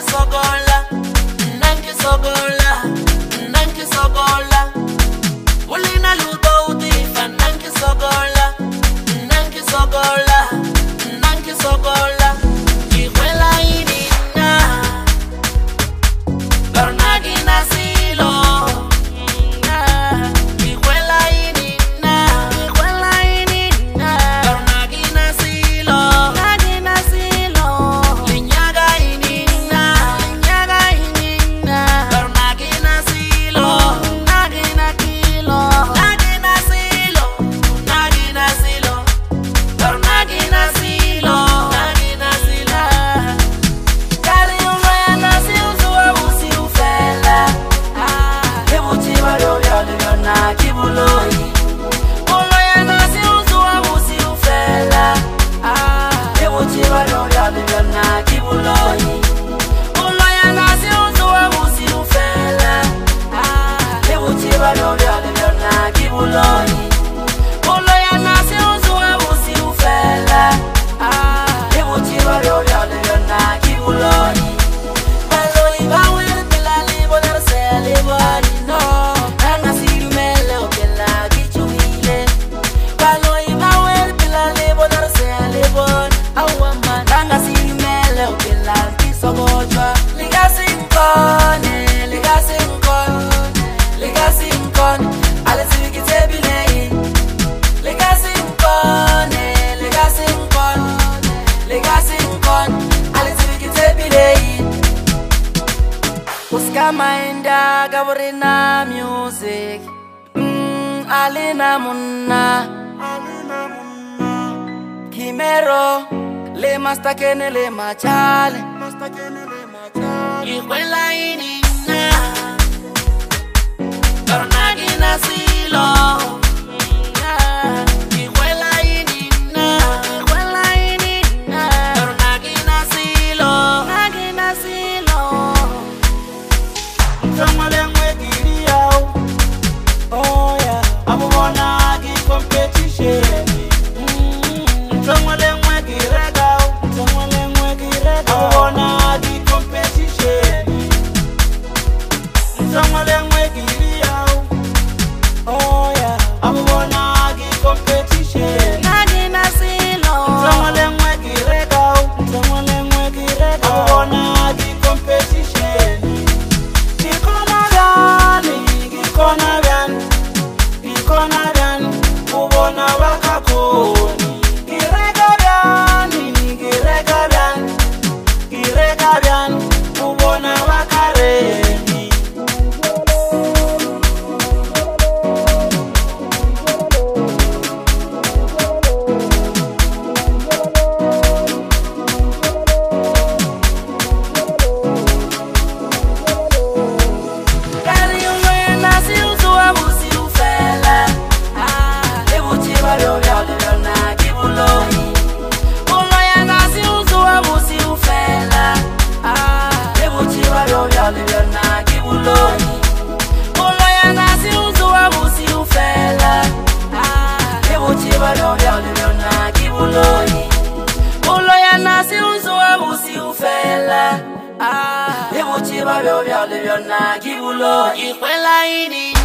sogola, nanki sogola, nanki sogola. Ulina luto utifa, nanki sogola, nanki sogola, nanki sogola. Ihuela inina, Bernagi nasilo. Ihuela inina, Bernagi nasilo. Linyaga inina, Bernagi nasilo. Nagi nasilo, Bernagi nasilo. Kari uloya nasil zuwa usi ufela. Ebuchi bado vyalivyo na kibuloi. Uloya nasil zuwa usi ufela. Ebuchi bado vyalivyo na kibuloi. Uloya nasil zuwa usi ufela. Ebuchi bado vyalivyo na kibuloi. Uloya nasil zuwa usi ufela. Ebuchi bado vyalivyo na kibuloi. Baloi bawel bilali bonar sele bari no. Nanga sirimele okela kichuile. Baloi bawel bilali bonar sele bon. Awama nanga sirimele okela kisogoja. Ligasinkone, ligasinkone. Alesibikite bilei. Ligasinkone. Alesibikite bilei. Uskamainda gaborina music. Alina munna. Kimero. Le mastakene le machale. Ihuela inina, Bernagi nasilo. Ihuela inina, Bernagi nasilo. Mtamale mwegiri yao. Oh yeah. Abubona agi competition. Mtamale mwegire gao. Abubona agi competition. Mtamale mwegiri yao. Oh yeah. Abubona agi competition. Mtamale mwegire gao. Abubona agi competition. Gikona bian, ubona wakakoni. Girega bian, ubona wakareni. Kari uloya nasil zuwa usi ufela. Ebuchi bado vyalivyo na kibuloi. Uloya nasil zuwa usi ufela. Ebuchi bado vyalivyo na kibuloi. Uloya nasil zuwa usi ufela. Ebuchi bado vyalivyo na kibuloi. Uloya nasil zuwa usi ufela. Ebuchi bado vyalivyo na kibuloi. Ihuela ini.